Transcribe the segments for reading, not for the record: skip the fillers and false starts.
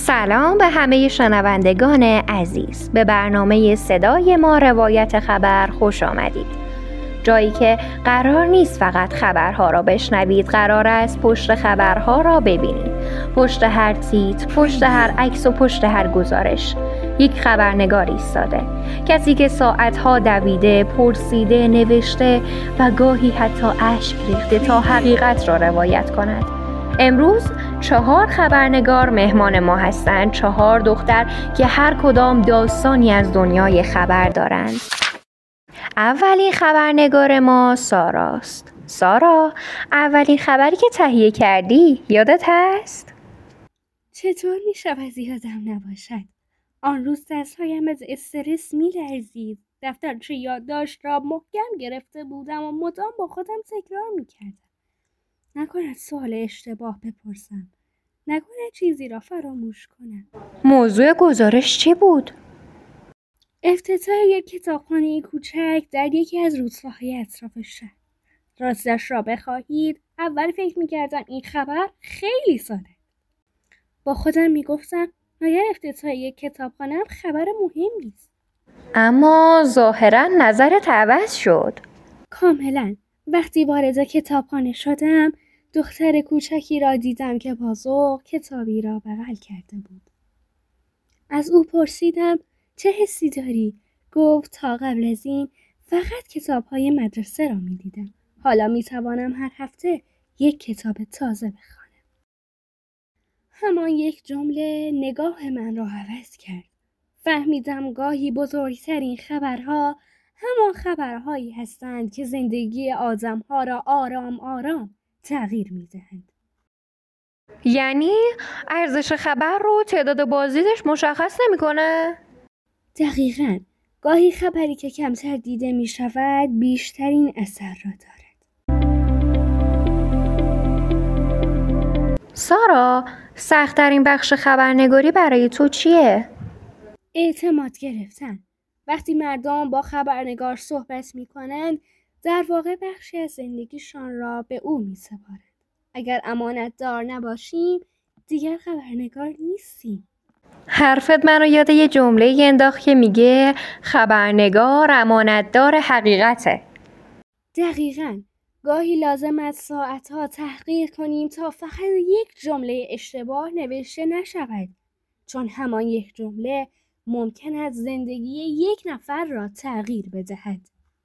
سلام به همه شنوندگان عزیز. به برنامه صدای ما روایت خبر خوش آمدید. جایی که قرار نیست فقط خبرها را بشنوید، قرار است پشت خبرها را ببینید. پشت هر تیتر، پشت هر عکس و پشت هر گزارش یک خبرنگار ایستاده، کسی که ساعتها دویده، پرسیده، نوشته و گاهی حتی اشک ریخته تا حقیقت را روایت کند. امروز 4 خبرنگار مهمان ما هستند، 4 دختر که هر کدام داستانی از دنیای خبر دارند. اولین خبرنگار ما ساراست. سارا، اولین خبری که تهیه کردی یادت هست؟ چطور می‌شود یادم نباشد؟ آن روز دستهایم از استرس می‌لرزید. دفترچه یادداشت را محکم گرفته بودم و مدام با خودم تکرار می‌کردم. نکند سوال اشتباه بپرسم. نکند چیزی را فراموش کنم. موضوع گزارش چی بود؟ افتتاح یک کتابخانه کوچک در یکی از روستاهای اطراف شهر. راستش را بخواهید، اول فکر می‌کردم این خبر خیلی ساده. با خودم می‌گفتم مگر افتتاح یک کتابخانه هم خبر مهمی است. اما ظاهراً نظرت عوض شد. کاملاً. وقتی وارد کتابخانه شدم، دختر کوچکی را دیدم که با ذوق کتابی را بغل کرده بود. از او پرسیدم چه حسی داری؟ گفت تا قبل از این فقط کتاب‌های مدرسه را می‌دیدم. حالا می‌توانم هر هفته یک کتاب تازه بخوانم. همان یک جمله نگاه من را عوض کرد. فهمیدم گاهی بزرگترین خبرها همان خبرهایی هستند که زندگی آدم‌ها را آرام آرام تغییر می‌دهند. یعنی ارزش خبر رو تعداد بازدیدش مشخص نمی‌کنه؟ دقیقاً. گاهی خبری که کمتر دیده می‌شود بیشترین اثر را دارد. سارا، سخت‌ترین بخش خبرنگاری برای تو چیه؟ اعتماد گرفتن. وقتی مردم با خبرنگار صحبت می‌کنند، در واقع بخشی از زندگیشان را به او می‌سپارند. اگر امانتدار نباشیم، دیگر خبرنگار نیستیم. حرفت منو یاد یه جمله انداخت که میگه خبرنگار امانتدار حقیقته. دقیقاً. گاهی لازم است ساعتها تحقیق کنیم تا فقط یک جمله اشتباه نوشته نشود، چون همان یک جمله ممکن است زندگی یک نفر را تغییر بدهد.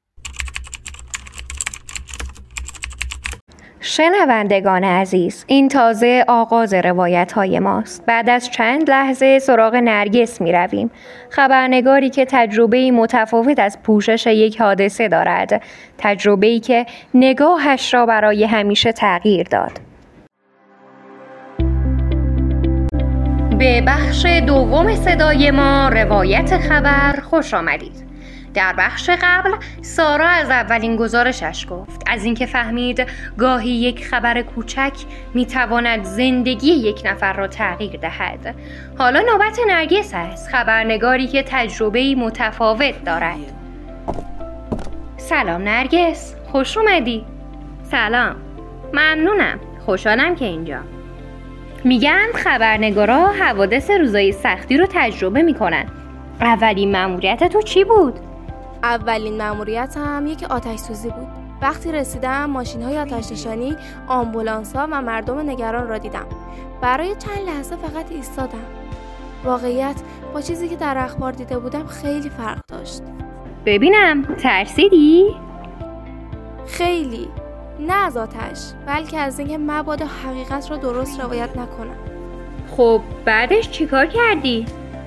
شنوندگان عزیز، این تازه آغاز روایت‌های ماست. بعد از چند لحظه سراغ نرگس می‌رویم، خبرنگاری که تجربه‌ای متفاوت از پوشش یک حادثه دارد، تجربه‌ای که نگاهش را برای همیشه تغییر داد. به بخش دوم صدای ما روایت خبر خوش آمدید. در بخش قبل سارا از اولین گزارشش گفت، از اینکه فهمید گاهی یک خبر کوچک میتواند زندگی یک نفر را تغییر دهد. حالا نوبت نرگس است، خبرنگاری که تجربه‌ای متفاوت دارد. سلام نرگس، خوش اومدی. سلام، ممنونم، خوشحالم که اینجا. میگن خبرنگارا حوادث روزای سختی رو تجربه میکنن. اولین مأموریت تو چی بود؟ اولین مأموریتم یک آتش سوزی بود. وقتی رسیدم ماشین‌های آتش نشانی، آمبولانس‌ها و مردم نگران را دیدم. برای چند لحظه فقط ایستادم. واقعیت با چیزی که در اخبار دیده بودم خیلی فرق داشت. ببینم ترسیدی؟ خیلی. نه از آتش، بلکه از اینکه مبادا حقیقت را درست روایت نکنم. خب بعدش چیکار کردی؟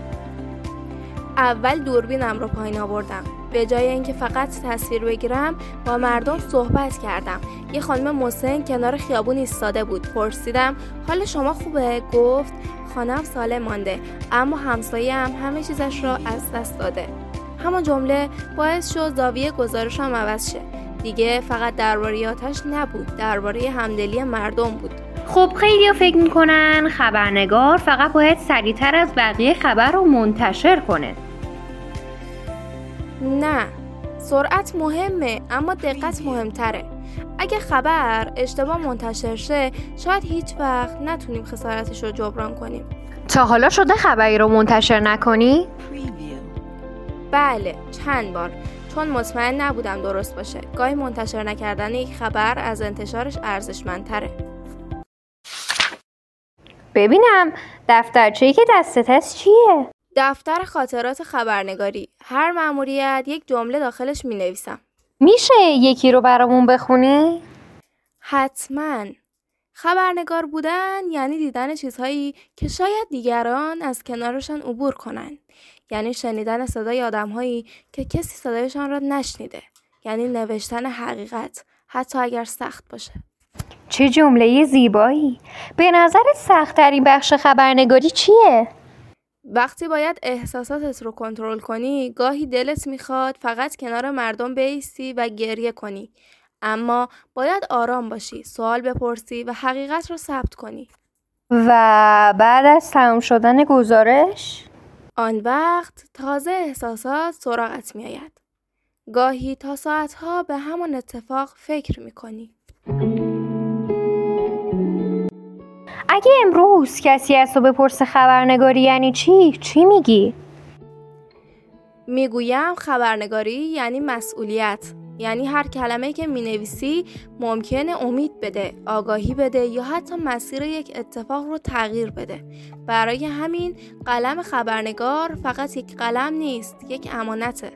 اول دوربینم رو پایین آوردم. به جای اینکه فقط تصویر بگیرم با مردم صحبت کردم. یه خانم مسن کنار خیابون ایستاده بود. پرسیدم حال شما خوبه؟ گفت خانم سالم مانده، اما همسایه‌ام همه چیزش را از دست داده. همون جمله باعث شد زاویه گزارشم عوض شه. دیگه فقط درباره آتش نبود، درباره همدلی مردم بود. خب خیلی‌ها فکر میکنن خبرنگار فقط باید سریعتر از بقیه خبر رو منتشر کنه. نه، سرعت مهمه اما دقت مهمتره. اگه خبر اشتباه منتشر شه شاید هیچ وقت نتونیم خسارتش رو جبران کنیم. تا حالا شده خبری رو منتشر نکنی؟ بله، چند بار، چون مطمئن نبودم درست باشه. گاهی منتشر نکردن یک خبر از انتشارش ارزشمندتره. ببینم دفترچه‌ای که دستت هست چیه؟ دفتر خاطرات خبرنگاری. هر مأموریت یک جمله داخلش می‌نویسم. میشه یکی رو برامون بخونی؟ حتماً. خبرنگار بودن یعنی دیدن چیزهایی که شاید دیگران از کنارشان عبور کنن. یعنی شنیدن صدای آدم‌هایی که کسی صدایشان را نشنیده. یعنی نوشتن حقیقت، حتی اگر سخت باشه. چه جمله زیبایی. به نظرت سخت‌ترین بخش خبرنگاری چیه؟ وقتی باید احساساتت رو کنترل کنی، گاهی دلت میخواد فقط کنار مردم بایستی و گریه کنی. اما باید آرام باشی، سوال بپرسی و حقیقت رو ثبت کنی. و بعد از تمام شدن گزارش؟ آن وقت تازه احساسات سراغت میآید. گاهی تا ساعتها به همان اتفاق فکر میکنی. اگه امروز کسی از تو بپرسه خبرنگاری یعنی چی میگی؟ میگویم خبرنگاری یعنی مسئولیت. یعنی هر کلمه‌ای که می‌نویسی ممکنه امید بده، آگاهی بده یا حتی مسیر یک اتفاق رو تغییر بده. برای همین قلم خبرنگار فقط یک قلم نیست، یک امانته.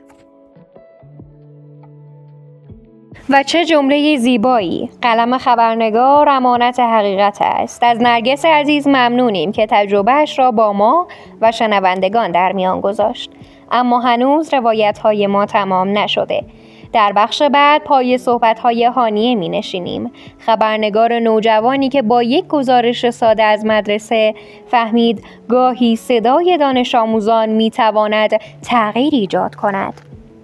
و چه جمله زیبایی. قلم خبرنگار امانت حقیقت است. از نرگس عزیز ممنونیم که تجربهش را با ما و شنوندگان در میان گذاشت. اما هنوز روایت‌های ما تمام نشده. در بخش بعد پای صحبت‌های هانیه می‌نشینیم. خبرنگار نوجوانی که با یک گزارش ساده از مدرسه فهمید گاهی صدای دانش آموزان می‌تواند تغییر ایجاد کند.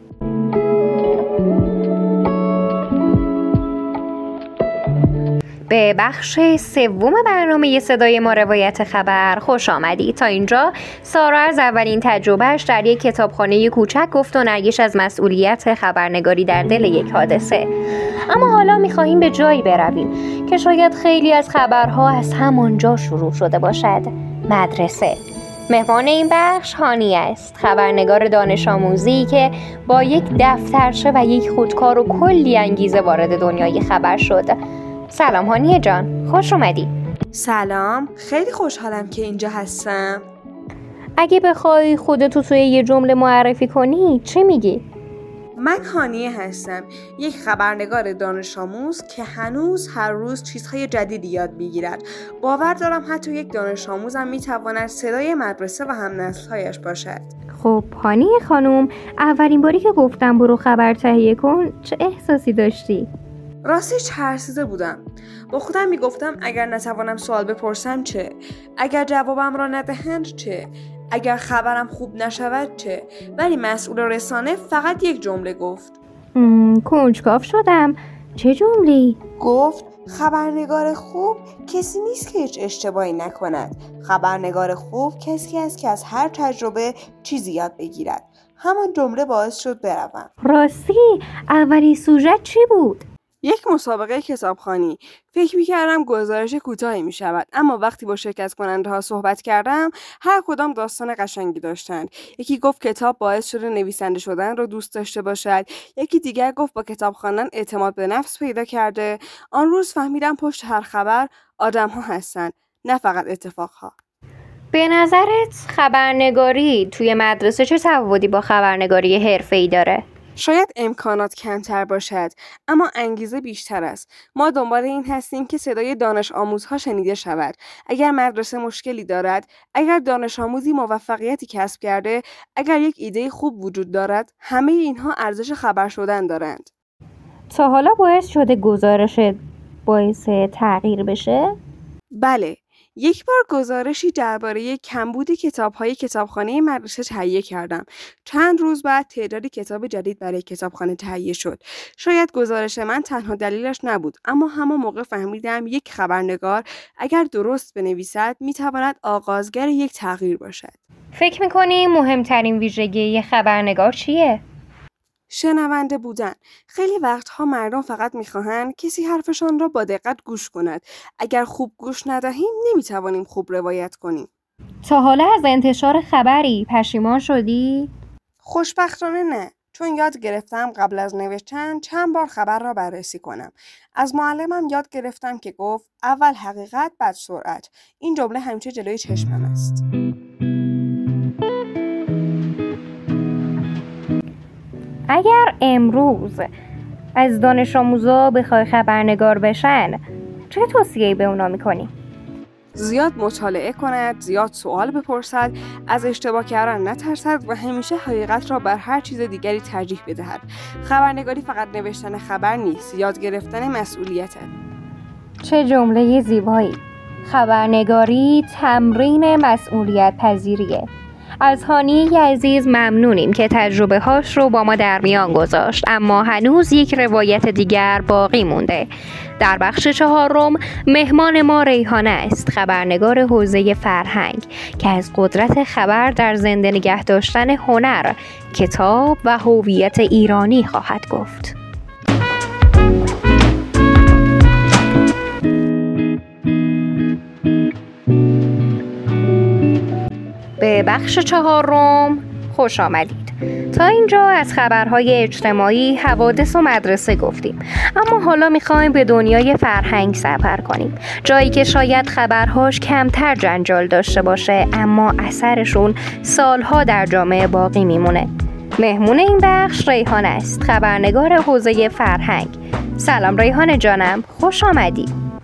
به بخش سوم برنامه صدای ما روایت خبر خوش آمدید. تا اینجا سارا از اولین تجربهش در یک کتابخانه کوچک گفت و نرگس از مسئولیت خبرنگاری در دل یک حادثه. اما حالا می‌خواهیم به جایی برویم که شاید خیلی از خبرها از همانجا شروع شده باشد. مدرسه. مهمان این بخش هانیه است، خبرنگار دانش آموزی که با یک دفترچه و یک خودکار و کلی انگیزه وارد دنیای خبر شد. سلام هانیه جان، خوش اومدی. سلام، خیلی خوشحالم که اینجا هستم. اگه بخوای خودتو توی یه جمله معرفی کنی چی میگی؟ من هانیه هستم، یک خبرنگار دانش آموز که هنوز هر روز چیزهای جدیدی یاد میگیرد. باور دارم حتی یک دانش آموزم میتواند صدای مدرسه و همنسل‌هایش باشد. خب هانیه خانم، اولین باری که گفتم برو خبر تهیه کن چه احساسی داشتی؟ راستش ترسیده بودم. با خودم میگفتم اگر نتوانم سوال بپرسم چه؟ اگر جوابم را ندهند چه؟ اگر خبرم خوب نشود چه؟ ولی مسئول رسانه فقط یک جمله گفت. کنجکاو شدم. چه جمله‌ای؟ گفت خبرنگار خوب کسی نیست که هیچ اشتباهی نکند. خبرنگار خوب کسی است که از هر تجربه چیزی یاد بگیرد. همان جمله باعث شد بروم. راستی اولین سوژه چی بود؟ یک مسابقه کتابخوانی. فکر می‌کردم گزارش کوتاهی می‌شود، اما وقتی با شرکت کننده‌ها صحبت کردم، هر کدام داستان قشنگی داشتند. یکی گفت کتاب باعث شده نویسنده شدن رو دوست داشته باشد، یکی دیگر گفت با کتاب خواندن اعتماد به نفس پیدا کرده. آن روز فهمیدم پشت هر خبر آدم‌ها هستند، نه فقط اتفاق‌ها. به نظرت خبرنگاری توی مدرسه چه تفاوتی با خبرنگاری حرفه‌ای داره؟ شاید امکانات کمتر باشد، اما انگیزه بیشتر است. ما دنبال این هستیم که صدای دانش آموزها شنیده شود. اگر مدرسه مشکلی دارد، اگر دانش آموزی موفقیتی کسب کرده، اگر یک ایده خوب وجود دارد، همه اینها ارزش خبر شدن دارند. تا حالا باعث شده گزارش باعث تغییر بشه؟ بله. یک بار گزارشی درباره کمبود کتاب‌های کتابخانه مدرسه تهیه کردم. چند روز بعد تعدادی کتاب جدید برای کتابخانه تهیه شد. شاید گزارش من تنها دلیلش نبود، اما همان موقع فهمیدم یک خبرنگار اگر درست بنویسد میتواند آغازگر یک تغییر باشد. فکر می‌کنی مهمترین ویژگی خبرنگار چیه؟ شنونده بودن. خیلی وقتها مردم فقط میخواهند کسی حرفشان را با دقت گوش کند. اگر خوب گوش ندهیم نمیتوانیم خوب روایت کنیم. تا حالا از انتشار خبری پشیمان شدی؟ خوشبختانه نه، چون یاد گرفتم قبل از نوشتن چند بار خبر را بررسی کنم. از معلمم یاد گرفتم که گفت اول حقیقت بعد سرعت. این جمله همیشه جلوی چشمم است. اگر امروز از دانش آموزا بخوای خبرنگار بشن، چه توصیه‌ای به اونا میکنی؟ زیاد مطالعه کند، زیاد سوال بپرسد، از اشتباه کردن نترسد و همیشه حقیقت را بر هر چیز دیگری ترجیح بدهد. خبرنگاری فقط نوشتن خبر نیست، یاد گرفتن مسئولیت است. چه جمله زیبایی! خبرنگاری تمرین مسئولیت پذیریه. از هانیه عزیز ممنونیم که تجربه هاش رو با ما در میان گذاشت، اما هنوز یک روایت دیگر باقی مونده. در بخش 4 مهمان ما ریحانه است، خبرنگار حوزه فرهنگ که از قدرت خبر در زنده نگه داشتن هنر، کتاب و هویت ایرانی خواهد گفت. به بخش 4 خوش آمدید. تا اینجا از خبرهای اجتماعی، حوادث و مدرسه گفتیم، اما حالا میخوایم به دنیای فرهنگ سفر کنیم، جایی که شاید خبرهاش کمتر جنجال داشته باشه اما اثرشون سالها در جامعه باقی میمونه. مهمون این بخش ریحانه است، خبرنگار حوزه فرهنگ. سلام ریحانه جانم، خوش آمدی.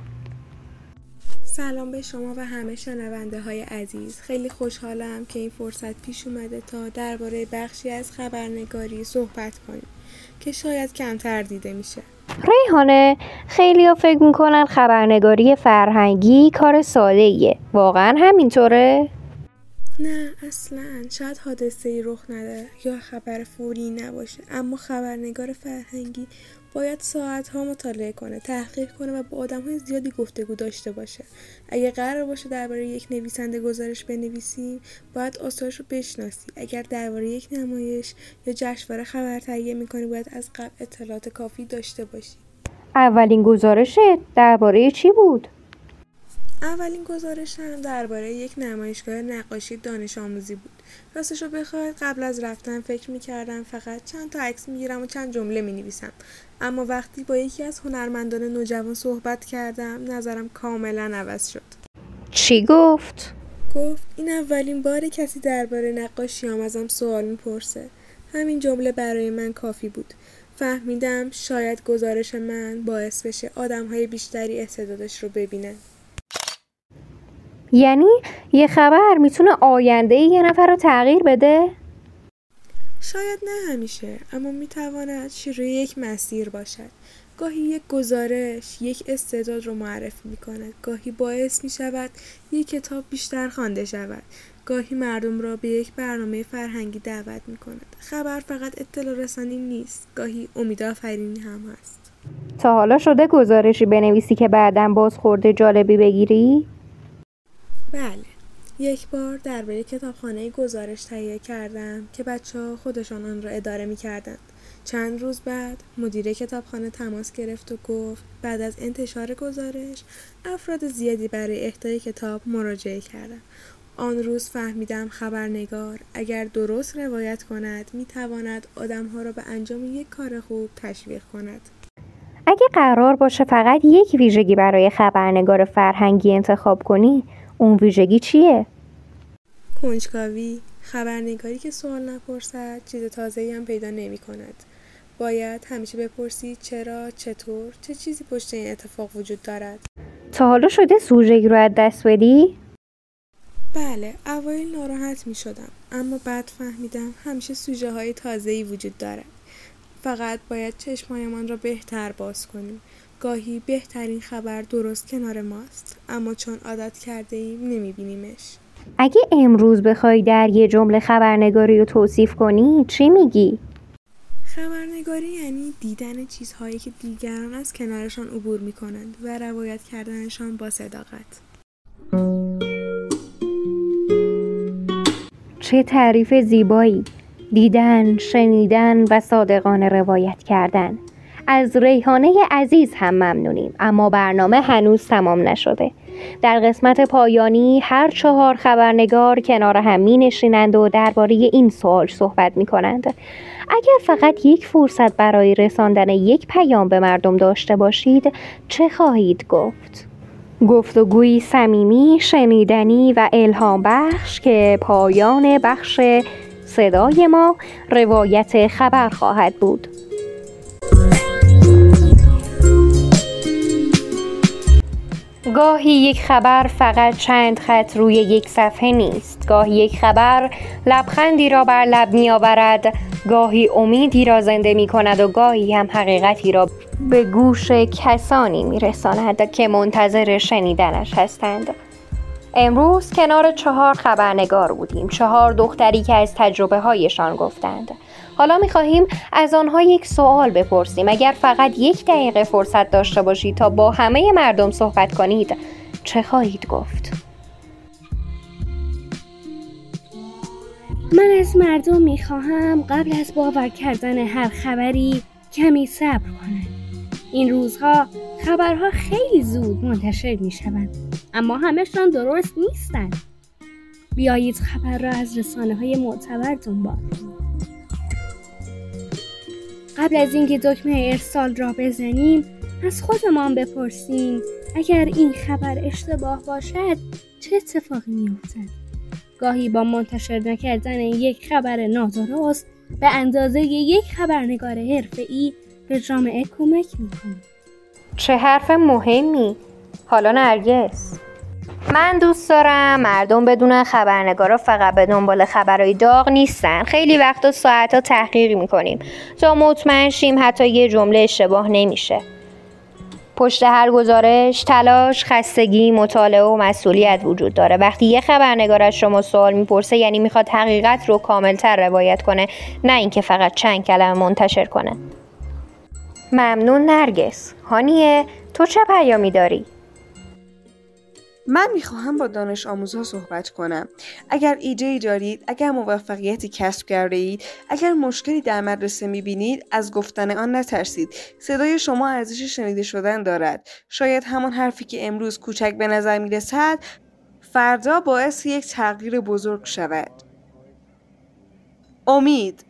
سلام به شما و همه شنونده های عزیز. خیلی خوشحالم که این فرصت پیش اومده تا درباره بخشی از خبرنگاری صحبت کنیم که شاید کمتر دیده میشه. ریحانه، خیلی‌ها فکر میکنن خبرنگاری فرهنگی کار ساده‌ایه. واقعا همینطوره؟ نه اصلاً، شاید حادثه‌ای رخ نده یا خبر فوری نباشه، اما خبرنگار فرهنگی باید ساعت‌ها مطالعه کنه، تحقیق کنه و با آدم‌های زیادی گفتگو داشته باشه. اگه قرار باشه درباره یک نویسنده گزارش بنویسیم، باید آثارش رو بشناسی. اگر درباره یک نمایش یا جشنواره خبر تهیه می‌کنی، باید از قبل اطلاعات کافی داشته باشی. اولین گزارشت درباره چی بود؟ اولین گزارشم درباره یک نمایشگاه نقاشی دانش آموزی بود. راستشو بخواید قبل از رفتن فکر می‌کردم فقط چند تا عکس می‌گیرم و چند جمله می‌نویسم، اما وقتی با یکی از هنرمندان نوجوان صحبت کردم نظرم کاملا عوض شد. چی گفت؟ گفت این اولین باره کسی درباره نقاشیام ازم سوال می‌پرسه. همین جمله برای من کافی بود. فهمیدم شاید گزارش من باعث بشه آدم‌های بیشتری استعدادش رو ببینن. یعنی یه خبر میتونه آینده یه نفر رو تغییر بده؟ شاید نه همیشه، اما میتواند شروع یک مسیر باشد. گاهی یک گزارش یک استعداد رو معرفی میکند، گاهی باعث میشود یک کتاب بیشتر خوانده شود، گاهی مردم را به یک برنامه فرهنگی دعوت میکند. خبر فقط اطلاع رسانی نیست، گاهی امیدآفرینی هم هست. تا حالا شده گزارشی بنویسی که بعداً بازخورد جالبی بگیری؟ بله، یک بار درباره کتابخانه گزارش تهیه کردم که بچه‌ها خودشان آن را اداره می‌کردند. چند روز بعد مدیر کتابخانه تماس گرفت و گفت بعد از انتشار گزارش افراد زیادی برای اهدای کتاب مراجعه کردند. آن روز فهمیدم خبرنگار اگر درست روایت کند می‌تواند آدم‌ها را به انجام یک کار خوب تشویق کند. اگه قرار باشه فقط یک ویژگی برای خبرنگار فرهنگی انتخاب کنی، اون ویژگی چیه؟ کنجکاوی. خبرنگاری که سوال نپرسد چیز تازه‌ای هم پیدا نمی‌کند. باید همیشه بپرسی چرا، چطور، چه چیزی پشت این اتفاق وجود دارد. تا حالا شده سوژه‌ای رو از دست بدی؟ بله، اوایل ناراحت می‌شدم، اما بعد فهمیدم همیشه سوژه‌های تازه‌ای وجود دارد. فقط باید چشمایمان را بهتر باز کنیم. گاهی بهترین خبر درست کنار ماست، اما چون عادت کرده ایم نمی‌بینیمش. اگه امروز بخوای در یه جمله خبرنگاری رو توصیف کنی، چی میگی؟ خبرنگاری یعنی دیدن چیزهایی که دیگران از کنارشان عبور می‌کنند و روایت کردنشان با صداقت. چه تعریف زیبایی! دیدن، شنیدن و صادقانه روایت کردن. از ریحانه عزیز هم ممنونیم، اما برنامه هنوز تمام نشده. در قسمت پایانی هر 4 خبرنگار کنار هم می نشینند و درباره این سوال صحبت می کنند: اگر فقط یک فرصت برای رساندن یک پیام به مردم داشته باشید، چه خواهید گفت؟ گفتگویی صمیمی، شنیدنی و الهام بخش که پایان بخش صدای ما روایت خبر خواهد بود. گاهی یک خبر فقط چند خط روی یک صفحه نیست. گاهی یک خبر لبخندی را بر لب می آورد، گاهی امیدی را زنده می کند و گاهی هم حقیقتی را به گوش کسانی می رساند که منتظر شنیدنش هستند. امروز کنار 4 خبرنگار بودیم، 4 دختری که از تجربه هایشان گفتند. حالا می خواهیم از آنها یک سوال بپرسیم: اگر فقط 1 دقیقه فرصت داشته باشید تا با همه مردم صحبت کنید، چه خواهید گفت؟ من از مردم می خواهم قبل از باور کردن هر خبری کمی صبر کنند. این روزها خبرها خیلی زود منتشر می شوند، اما همه‌شان درست نیستند. بیایید خبر را از رسانه‌های معتبر دنبال کنیم. قبل از اینکه دکمه ارسال را بزنیم، از خودمان بپرسیم اگر این خبر اشتباه باشد چه اتفاقی می‌افتد. گاهی با منتشر نکردن یک خبر نادرست به اندازه یک خبرنگار حرفه‌ای به جامعه کمک می‌کنیم. چه حرف مهمی. حالا نرگس، من دوست دارم مردم بدونن خبرنگارا فقط به دنبال خبرهای داغ نیستن. خیلی وقتا ساعتا تحقیق میکنیم تا مطمئن شیم حتی یه جمله اشتباه نمیشه. پشت هر گزارش تلاش، خستگی، مطالعه و مسئولیت وجود داره. وقتی یه خبرنگار از شما سوال میپرسه، یعنی میخواد حقیقت رو کاملتر روایت کنه، نه اینکه فقط چند کلمه منتشر کنه. ممنون نرگس. هانیه، تو چه پیامی داری؟ من میخواهم با دانش آموزها صحبت کنم. اگر ایده‌ای دارید، اگر موفقیتی کسب کرده اید، اگر مشکلی در مدرسه میبینید، از گفتن آن نترسید. صدای شما ارزش شنیده شدن دارد. شاید همان حرفی که امروز کوچک به نظر میرسد، فردا باعث یک تغییر بزرگ شود. امید.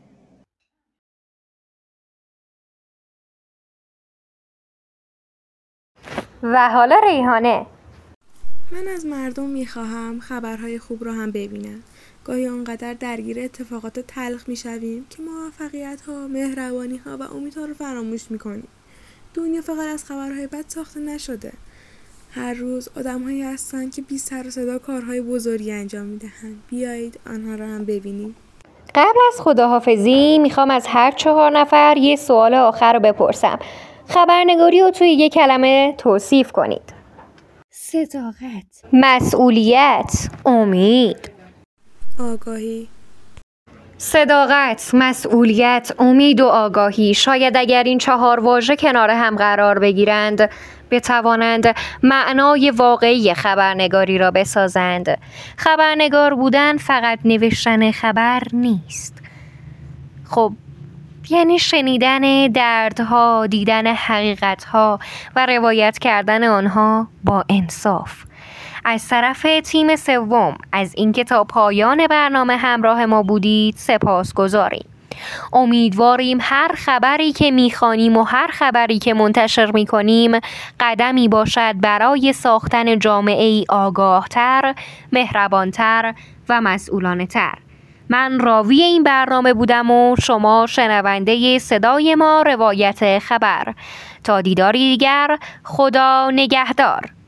و حالا ریحانه. من از مردم میخواهم خبرهای خوب را هم ببینن. گاهی آنقدر درگیر اتفاقات تلخ میشویم که موفقیت‌ها، مهربانی‌ها و امیدها رو فراموش میکنیم. دنیا فقط از خبرهای بد ساخته نشده. هر روز آدم‌هایی هستن که بی سر و صدا کارهای بزرگی انجام میدهند. بیایید آنها را هم ببینیم. قبل از خداحافظی میخوام از هر 4 نفر یه سوال آخر رو بپرسم. خبرنگاری رو توی 1 کلمه توصیف کنید. صداقت، مسئولیت، امید. آگاهی. صداقت، مسئولیت، امید و آگاهی. شاید اگر این 4 واژه کنار هم قرار بگیرند، بتوانند معنای واقعی خبرنگاری را بسازند. خبرنگار بودن فقط نوشتن خبر نیست. خب یعنی شنیدن دردها، دیدن حقیقتها و روایت کردن آنها با انصاف. از طرف تیم سوم از اینکه تا پایان برنامه همراه ما بودید سپاسگزاریم. امیدواریم هر خبری که میخوانیم و هر خبری که منتشر میکنیم قدمی باشد برای ساختن جامعه‌ای آگاهتر، مهربانتر و مسئولانه‌تر. من راوی این برنامه بودم و شما شنونده صدای ما روایت خبر. تا دیداری دیگر، خدا نگهدار.